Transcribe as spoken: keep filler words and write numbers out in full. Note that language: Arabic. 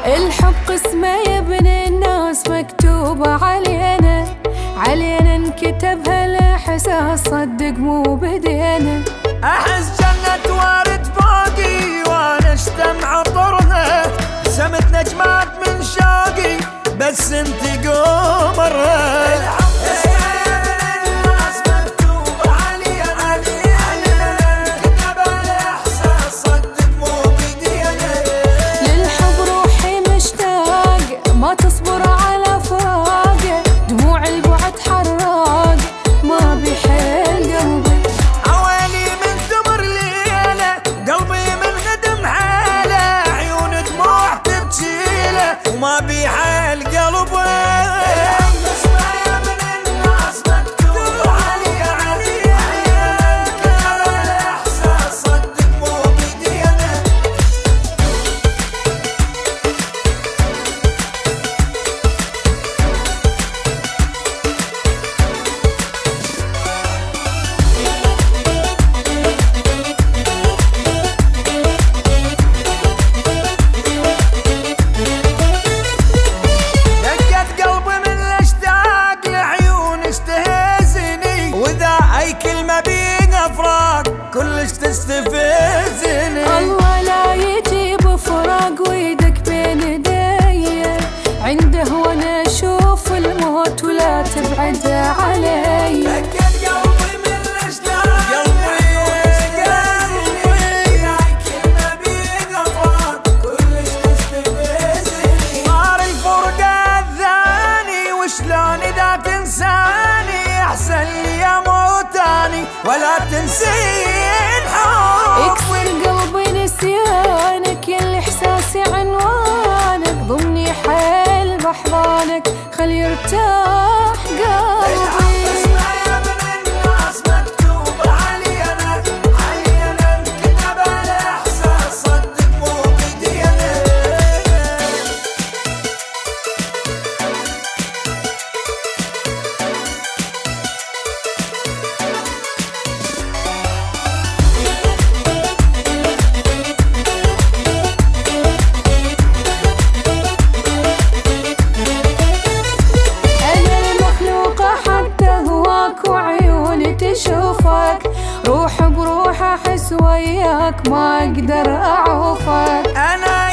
الحب قسمه يا ابن الناس مكتوبة علينا، علينا نكتب هالاحساس صدق مو بدينا. احس جنة وارد فوقي وانا اشتم عطرها، سمت نجمات من شوقي بس انت قمرها. ما تصبر على فراقه، دموع البعد حراق ما بيحل قلبي. عوالي من ثمر ليله، قلبي من ندم حاله، عيون دموع تبجيله وما بيحل قلبي. كلش تستفزني. الله لا يجيب فراق ويدك بين ايدي، عنده وانا اشوف الموت ولا تبعد علي. سكت قلبي من الاشتاق، قلبي قلبي هاي كلمة بيها فراق كلش تستفزني. صار الفرقة الثاني وشلون اذا تنساني، احسن لي اموت اني ولا تنسي. اكسر قلبي نسيانك يا اللي احساسي عنوانك، ضمني حيل بحضانك خل يرتاح قلبي. تشوفك روح بروح احس وياك ما اقدر اعوفك. انا